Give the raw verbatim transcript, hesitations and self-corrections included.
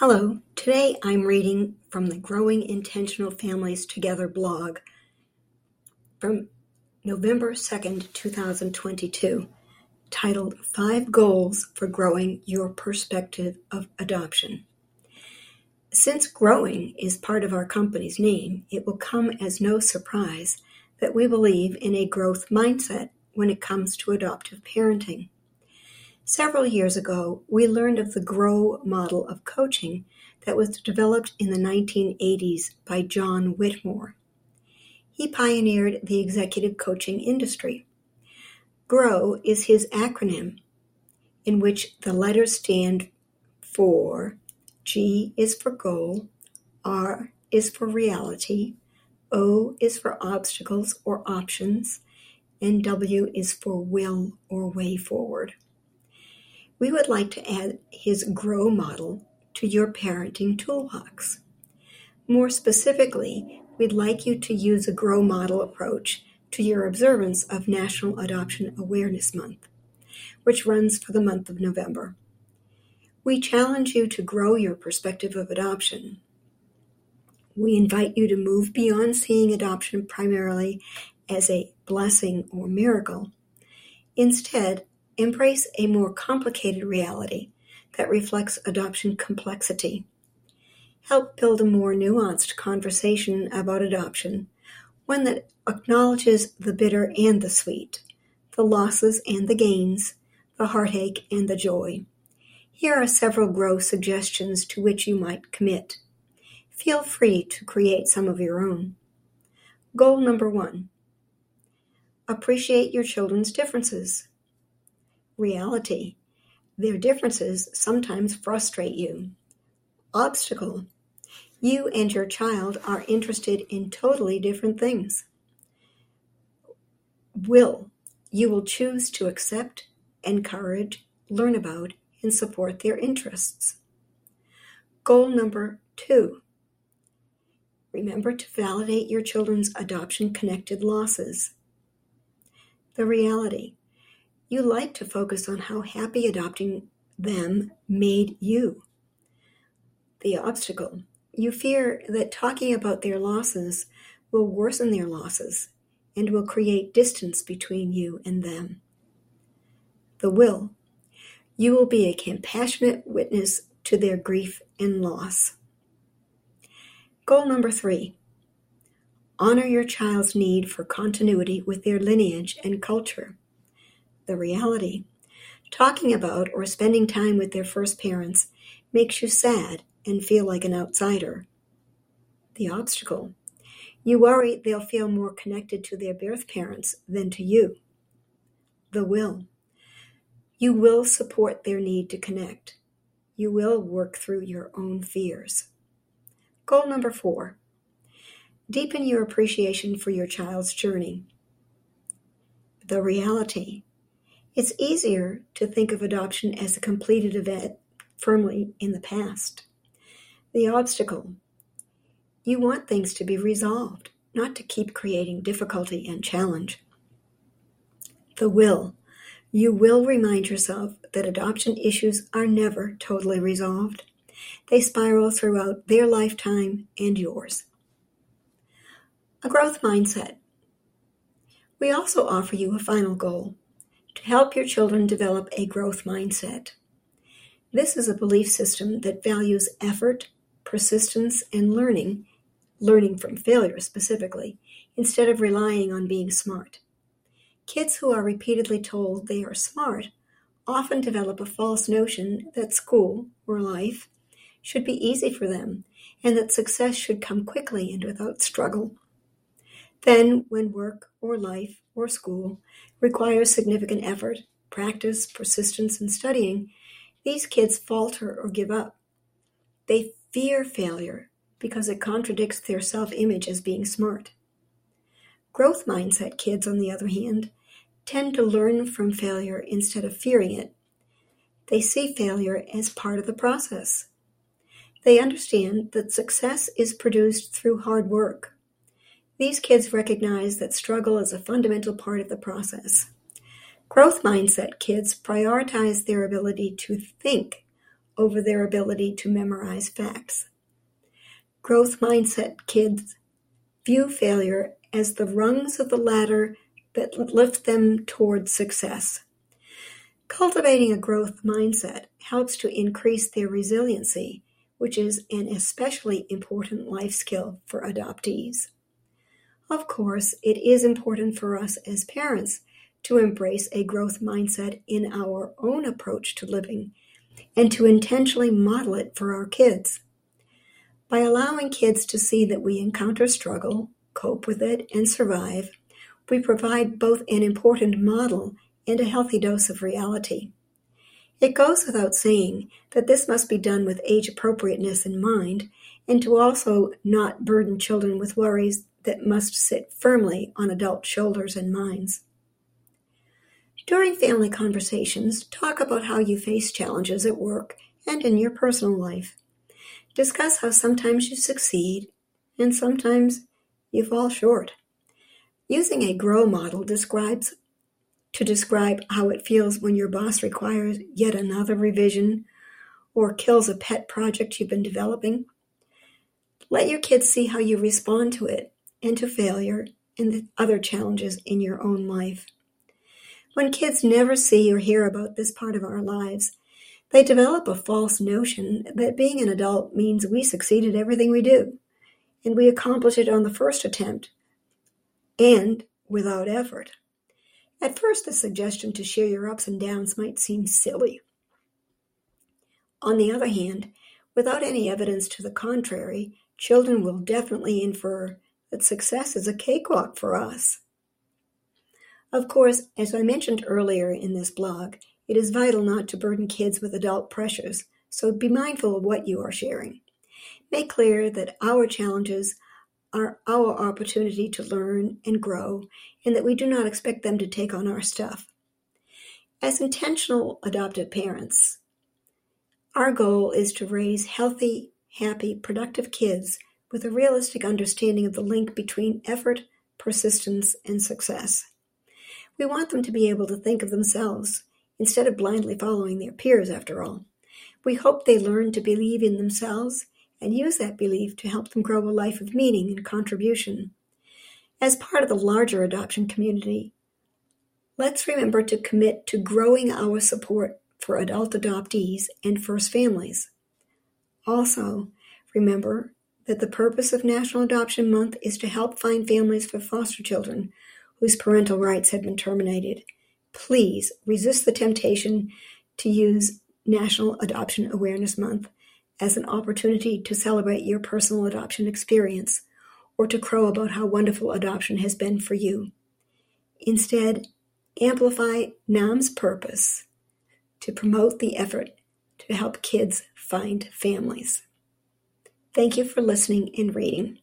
Hello, today I'm reading from the Growing Intentional Families Together blog from November second, twenty twenty-two, titled Five Goals for Growing Your Perspective of Adoption. Since growing is part of our company's name, it will come as no surprise that we believe in a growth mindset when it comes to adoptive parenting. Several years ago, we learned of the GROW model of coaching that was developed in the nineteen eighties by John Whitmore. He pioneered the executive coaching industry. GROW is his acronym, in which the letters stand for G is for goal, R is for reality, O is for obstacles or options, and W is for will or way forward. We would like to add his GROW model to your parenting toolbox. More specifically, we'd like you to use a GROW model approach to your observance of National Adoption Awareness Month, which runs for the month of November. We challenge you to grow your perspective of adoption. We invite you to move beyond seeing adoption primarily as a blessing or miracle. Instead, embrace a more complicated reality that reflects adoption complexity. Help build a more nuanced conversation about adoption, one that acknowledges the bitter and the sweet, the losses and the gains, the heartache and the joy. Here are several GROW suggestions to which you might commit. Feel free to create some of your own. Goal number one: appreciate your children's differences. Reality: their differences sometimes frustrate you. Obstacle: you and your child are interested in totally different things. Will: you will choose to accept, encourage, learn about, and support their interests. Goal number two: remember to validate your children's adoption-connected losses. The reality: you like to focus on how happy adopting them made you. The obstacle: you fear that talking about their losses will worsen their losses and will create distance between you and them. The will: you will be a compassionate witness to their grief and loss. Goal number three: honor your child's need for continuity with their lineage and culture. The reality: talking about or spending time with their first parents makes you sad and feel like an outsider. The obstacle: you worry they'll feel more connected to their birth parents than to you. The will: you will support their need to connect. You will work through your own fears. Goal number four: deepen your appreciation for your child's journey. The reality: it's easier to think of adoption as a completed event firmly in the past. The obstacle: you want things to be resolved, not to keep creating difficulty and challenge. The will: you will remind yourself that adoption issues are never totally resolved. They spiral throughout their lifetime and yours. A growth mindset. We also offer you a final goal: to help your children develop a growth mindset. This is a belief system that values effort, persistence, and learning, learning from failure specifically, instead of relying on being smart. Kids who are repeatedly told they are smart often develop a false notion that school or life should be easy for them, and that success should come quickly and without struggle. Then, when work or life or school requires significant effort, practice, persistence, and studying, these kids falter or give up. They fear failure because it contradicts their self-image as being smart. Growth mindset kids, on the other hand, tend to learn from failure instead of fearing it. They see failure as part of the process. They understand that success is produced through hard work. These kids recognize that struggle is a fundamental part of the process. Growth mindset kids prioritize their ability to think over their ability to memorize facts. Growth mindset kids view failure as the rungs of the ladder that lift them towards success. Cultivating a growth mindset helps to increase their resiliency, which is an especially important life skill for adoptees. Of course, it is important for us as parents to embrace a growth mindset in our own approach to living and to intentionally model it for our kids. By allowing kids to see that we encounter struggle, cope with it, and survive, we provide both an important model and a healthy dose of reality. It goes without saying that this must be done with age appropriateness in mind, and to also not burden children with worries that must sit firmly on adult shoulders and minds. During family conversations, talk about how you face challenges at work and in your personal life. Discuss how sometimes you succeed and sometimes you fall short. Using a GROW model describes to describe how it feels when your boss requires yet another revision or kills a pet project you've been developing. Let your kids see how you respond to it and to failure and the other challenges in your own life. When kids never see or hear about this part of our lives, they develop a false notion that being an adult means we succeed at everything we do, and we accomplish it on the first attempt and without effort. At first, the suggestion to share your ups and downs might seem silly. On the other hand, without any evidence to the contrary, children will definitely infer that success is a cakewalk for us. Of course, as I mentioned earlier in this blog, it is vital not to burden kids with adult pressures, so be mindful of what you are sharing. Make clear that our challenges are our opportunity to learn and grow, and that we do not expect them to take on our stuff. As intentional adopted parents, our goal is to raise healthy, happy, productive kids with a realistic understanding of the link between effort, persistence, and success. We want them to be able to think of themselves instead of blindly following their peers, after all. We hope they learn to believe in themselves and use that belief to help them grow a life of meaning and contribution. As part of the larger adoption community, let's remember to commit to growing our support for adult adoptees and first families. Also, remember that the purpose of National Adoption Month is to help find families for foster children whose parental rights have been terminated. Please resist the temptation to use National Adoption Awareness Month as an opportunity to celebrate your personal adoption experience or to crow about how wonderful adoption has been for you. Instead, amplify NAM's purpose to promote the effort to help kids find families. Thank you for listening and reading.